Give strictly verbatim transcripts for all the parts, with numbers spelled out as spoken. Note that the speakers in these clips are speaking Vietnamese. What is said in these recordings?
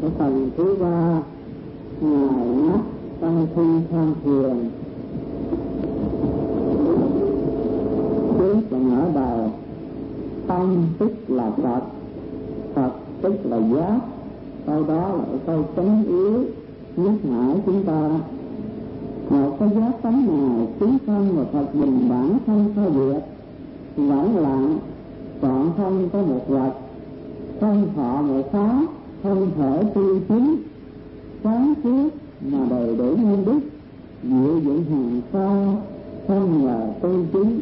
Cái phần thứ ba, Ngài nhắc tăng thi tham thiền. Trước là ngỡ đầu, tâm tức là Phật, Phật tức là giác. Câu đó là câu chánh yếu nhắc nhở chúng ta. Một cái giác tánh này chúng thân và Phật bình đẳng không có biệt, vắng lặng, chọn không có một vật, không thọ một pháp, không thể tiêu chính, sáng suốt mà đầy đủ nhân đức, diệu dụng hàng xa, không ngờ tu chính.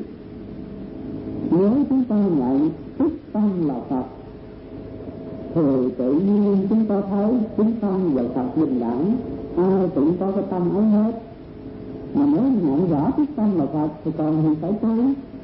Nếu chúng ta nhận thức tâm là Phật thì tự nhiên chúng ta thấy chúng tâm và Phật bình đẳng, ai cũng có cái tâm ấy hết. Mà nếu nhận rõ thức tâm là Phật thì còn gì phải tu.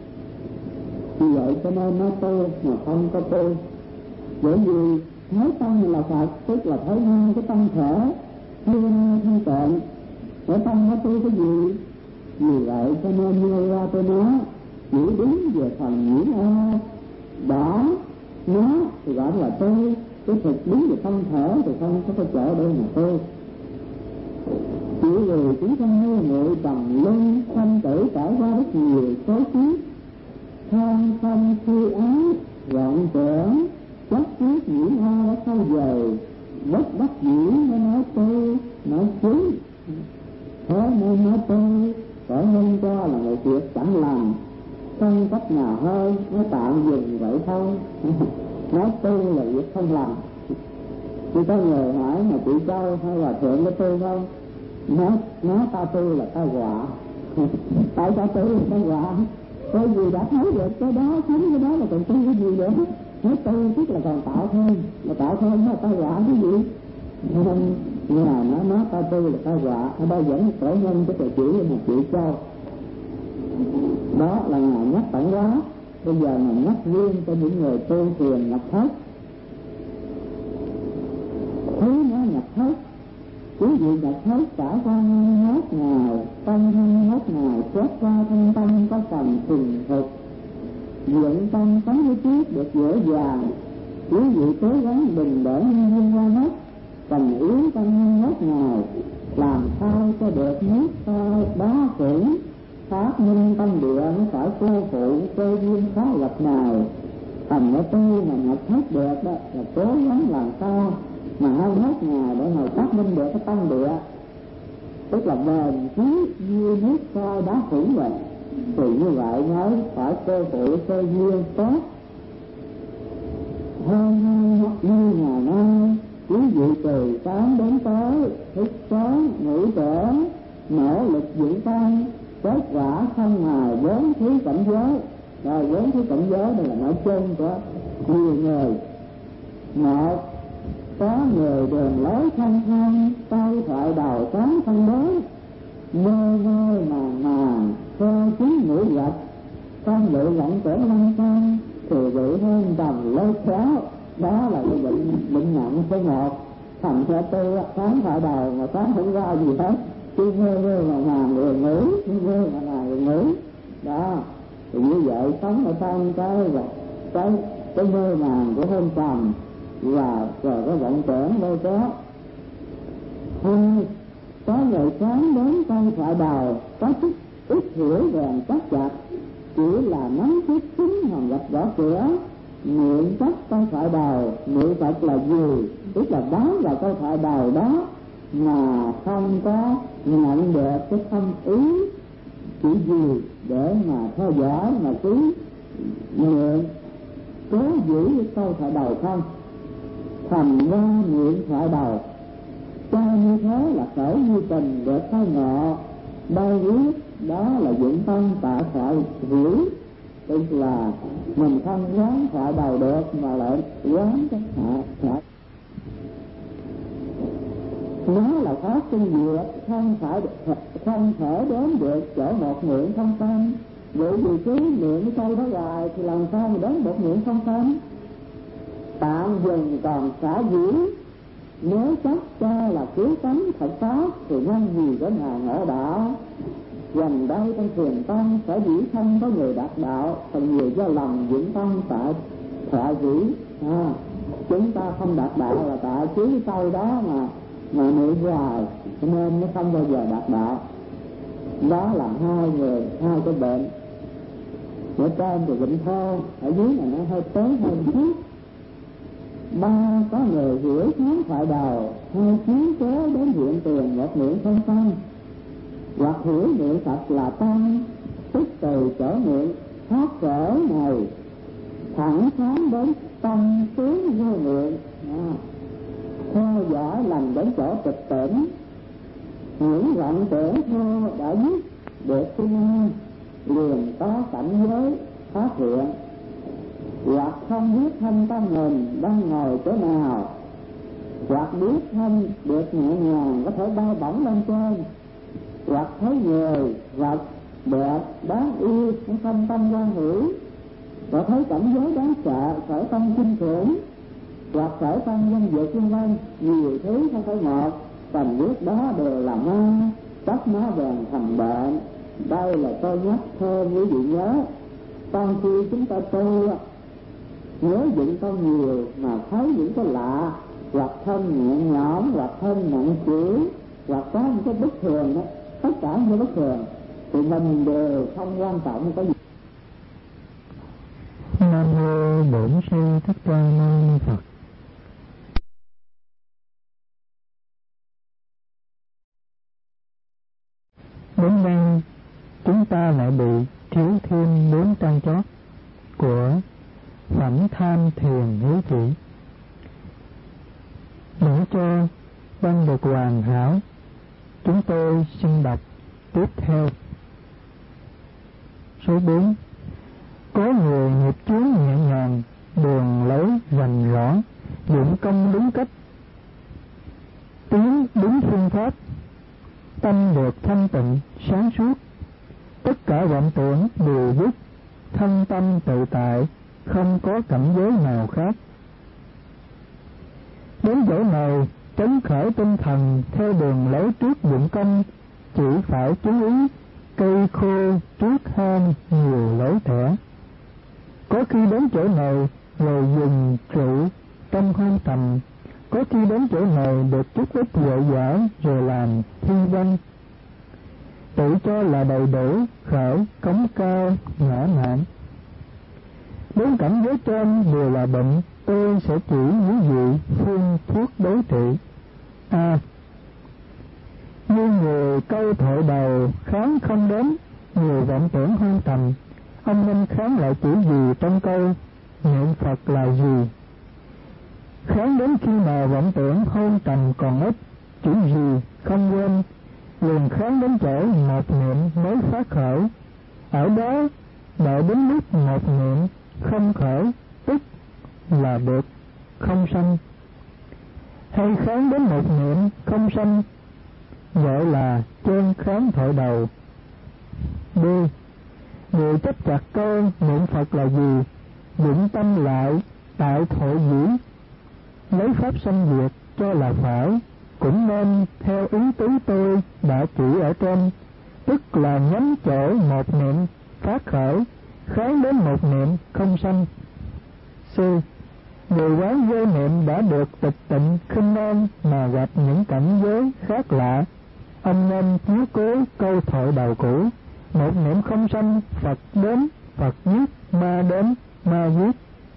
Vì vậy cho nên nó tu mà không có tu. Bởi vì thấy tâm là Phật tức là thấy ngay cái tâm thể như thân tịnh, để tâm nó tu cái gì. Vì vậy cho nên như ra tôi nói, chỉ đúng về phần nhiễm ô đó nó thì gọi là tu. Cái thực đúng về thân thể thì không có cái chỗ đây mà tu. Chỉ vì chúng ta mê muội trầm luân sanh tử trải qua rất nhiều số kiếp, tham sân si ái vọng tưởng chấp trước nhiễm ô đã sâu dày, bất đắc dĩ mới nói tu nói chính. Thế nên nói tu phải hơn cho là một việc chẳng làm, không cách nào hơn, nó tạm dừng vậy thôi. Nói tu là việc không làm. Khi có người hỏi mà chị Châu hay là Thượng có tu không? Nói, nói ta tu là ta quả. Tại ta tu là ta quả. Bởi vì đã thấy được cái đó, thấy cái đó là còn tu cái gì nữa. Nói tu tức là còn tạo thêm, mà tạo thêm là ta quả cái gì? Nên nhà nó nói ta tu là ta quả. Ở đây vẫn tổ nhân cái tờ chỉ là chị Châu. Đó là Ngài nhắc tổng quá. Bây giờ Ngài nhắc riêng cho những người tu thiền nhập thất. Thứ nó nhập thất, quý vị nhập thất cả qua hai hết ngày, tâm hai hết ngày, xét qua thân tâm có phần thuần thục, dựng tâm tánh với trước được dễ dàng. Quý vị cố gắng đừng để nhân viên qua hết, cần yếu tâm hai hết ngày, làm sao cho được nước soi đá cũng pháp minh tâm địa nó phải cô phụ cơ duyên khó gặp này. Thành nó tu mà nhập thất được đó là cố gắng làm sao mà hai hết ngày để hồi phát minh được cái tâm địa, tức là bền chí như nước soi đá cũng vậy. Thì như vậy mới phải cô phụ cơ duyên tốt. Hôm nay như ngày nay quý vị từ sáng đến tối thức sớm ngủ trễ, nỗ lực dưỡng tâm, kết quả không ngoài bốn thứ cảnh giới. Rồi bốn thứ cảnh giới đây là nói chung của nhiều người. Một, có người đường lối không thông, tay thoại đầu sáng không đến, mơ mơ màng màng, theo chính ngũ vật, con vị lẫn tưởng lăng xăng, thì vị hơn tầm lôi kéo. Đó là cái bệnh bệnh nặng số một. Thành theo tư sáng thoại đầu mà sáng không ra gì hết, cứ mơ mơ màng màng người ngủ, mơ màng màng người ngủ. Đó, thì như vậy sống ở trong cái cái cái mơ màng của hôn trầm và rồi có vọng tưởng lôi kéo. Hai, có người sáng đến con thoại đầu có chút ít hiểu vàng chắc chặt, chỉ là nắm chút chính hòn gạch gõ cửa, niệm chắc con thoại đầu, niệm Phật là gì, tức là bám vào con thoại đầu đó mà không có nhận được cái tâm ý chỉ gì để mà theo dõi mà cứ niệm cố giữ cái câu thoại đầu không. Thành ra niệm thoại đầu cho như thế là khởi như tình để khai ngộ. Đây biết đó là dụng tâm tạ thoại hiểu, tức là mình không quán thoại đầu được mà lại quán cái thoại thoại nó là pháp sinh diệt, không phải không thể đến được chỗ một niệm không tâm. Vậy vì cứ niệm cái câu đó hoài thì làm sao mà đến một niệm không tâm. Tạm dừng còn xả dĩ, nếu chắc cho là cứu cánh thật pháp thì nhân gì có ngài ngộ đạo. Gần đây trong thiền tông sở dĩ không có người đạt đạo, phần nhiều do lòng vững tâm tại thoại dĩ. À, chúng ta ta không đạt đạo là tại chứ câu đó mà mà niệm hoài, cho nên nó không bao giờ đạt đạo. Đó là hai người, hai cái bệnh. Ở trên thì bệnh thô, ở dưới này nó hơi tối hơn chút. Ba có người hiểu tháng thoại đầu, hai chiến kế đến hiện tiền một niệm không tâm. Hoặc hiểu niệm Phật là tâm, tức từ chỗ niệm thoát trở này thẳng thắn đến tâm tướng vô niệm. À, theo dõi lành đến chỗ tịch tỉnh, những vọng tưởng thô đã biết được sinh an, liền có cảnh giới phát hiện. Hoặc không biết thân tâm mình đang ngồi chỗ nào, hoặc biết thân được nhẹ nhàng có thể bay bổng lên trên, hoặc thấy người vật đẹp đáng yêu cũng không tâm quan hữu, hoặc thấy cảnh giới đáng sợ khởi tâm kinh khủng, hoặc khởi tâm danh dự vân vân, nhiều thứ không phải một. Tình biết đó đều là ma, tất nó bèn thành bệnh. Đây là tôi nhắc thêm quý vị nhớ, trong khi chúng ta tu nhớ dựng con nhiều mà thấy những cái lạ, hoặc thân nhẹ nhõm, hoặc thân nặng chịu, hoặc có những cái bất thường đó, tất cả những bất thường thì mình đều không quan trọng cái gì. Nam mô Bổn Sư Thích Ca Mâu Ni Phật. Đến đây chúng ta lại bị thiếu thêm bốn trang chót của Phẩm Tham Thiền Hiếu Chỉ. Để cho văn được hoàn hảo, chúng tôi xin đọc tiếp theo. Số bốn. Có người nghiệp chướng nhẹ nhàng, đường lối rành rõ, dụng công đúng cách, tiến đúng phương pháp, tâm được thanh tịnh sáng suốt, tất cả vọng tưởng đều dứt, thân tâm tự tại, không có cảnh giới nào khác. Đến chỗ này trấn khởi tinh thần theo đường lối trước dụng công, chỉ phải chú ý cây khô trước hang nhiều lối thẻ. Có khi đến chỗ này rồi dùng trụ trong hôn tầm, có khi đến chỗ này được chút ít dạy dãi rồi làm thi văn. Tự cho là đầy đủ, khởi cống cao ngã mạn. Bốn cảnh giới trên đều là bệnh, tôi sẽ chỉ quý vị phương thuốc đối trị. A. À, như người câu thổi đầu kháng không đến, nhiều vọng tưởng hôn tầm, ông nên kháng lại chữ gì trong câu niệm Phật là gì? Kháng đến khi nào vọng tưởng hôn tầm còn ít, chữ gì không quên, liền kháng đến chỗ một niệm mới phát khởi. Ở đó đợi đến lúc một niệm không khởi, tức là được không sanh. Hay kháng đến một niệm không sanh, gọi là trên kháng thổi đầu. B. Người chấp chặt câu niệm Phật là gì, dụng tâm lại tại thọ dĩ, lấy pháp sanh diệt cho là phải, cũng nên theo ý tứ tôi đã chỉ ở trên, tức là nhắm chỗ một niệm phát khởi, kháng đến một niệm không sanh. C. Người quán vô niệm đã được tịch tịnh khinh an mà gặp những cảnh giới khác lạ, ông nên chiếu cố câu thoại đầu cũ, một niệm không sanh, Phật đến Phật giết, ma đến ma giết.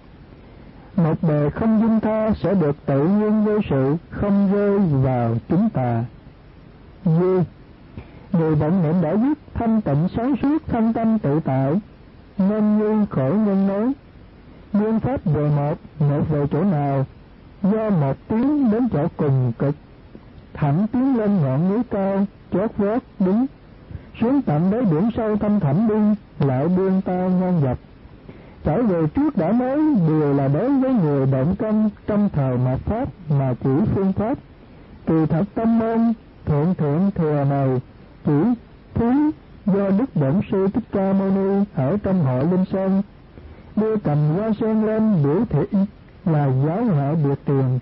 Một bề không dung tha sẽ được tự nhiên vô sự, không rơi vào chúng ta. D. Người vọng niệm đã dứt, thanh tịnh sáng suốt, thân tâm tự tại, nên như khổ nhân nói, nguyên pháp về một, một về chỗ nào, do một tiếng đến chỗ cùng cực, thẳng tiến lên ngọn núi cao, chót vót đứng, xuống tận đáy biển sâu thăm thẳm đi, lại buông ta ngang dọc. Trở về trước đã nói đều là đối với người động công trong thời mạt pháp mà chỉ phương pháp. Kỳ thật tâm môn thượng thượng thừa này chỉ thú do Đức Bổn Sư Thích Ca Mâu Ni ở trong hội Linh Sơn đưa cầm hoa sen lên biểu thị là giáo hạ biệt tiền.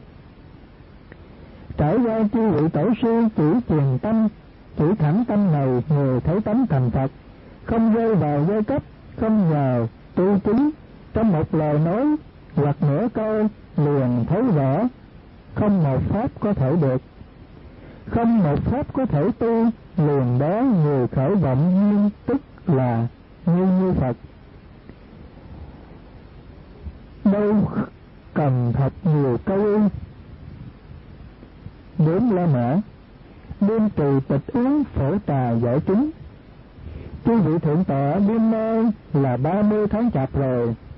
Trải qua chư vị tổ sư chỉ truyền tâm, chỉ thẳng tâm này người thấy tánh thành Phật, không rơi vào giai cấp, không vào tu chính. Trong một lời nói hoặc nửa câu liền thấy rõ, không một pháp có thể được. Không một pháp có thể tu, liền đó người khởi vọng nhiên tức là như như Phật. Đâu cần thật nhiều câu ư. Bốn La Mã đêm trì tịch uống phổ trà giải chúng. Chư vị thượng tọa đêm nay là ba mươi tháng chạp rồi,